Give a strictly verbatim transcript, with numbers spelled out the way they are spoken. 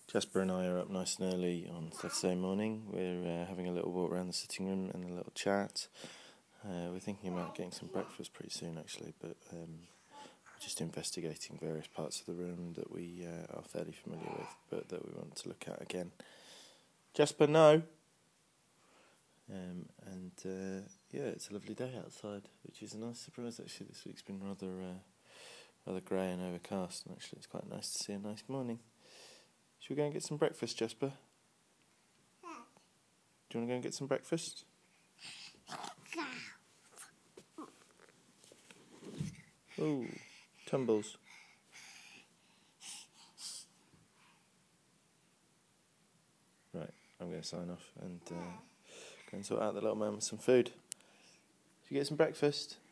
Jasper and I are up nice and early on Saturday morning. We're uh, having a little walk around the sitting room and a little chat. Uh, we're thinking about getting some breakfast pretty soon, actually, but um, we're just investigating various parts of the room that we uh, are fairly familiar with, but that we want to look at again. Jasper, no! Um, and uh, yeah, it's a lovely day outside, which is a nice surprise, actually. This week's been rather, uh, rather grey and overcast, and actually it's quite nice to see a nice morning. Should we go and get some breakfast, Jasper? Do you want to go and get some breakfast? Ooh, tumbles. Right, I'm going to sign off and uh, go and sort out the little man with some food. Should you get some breakfast?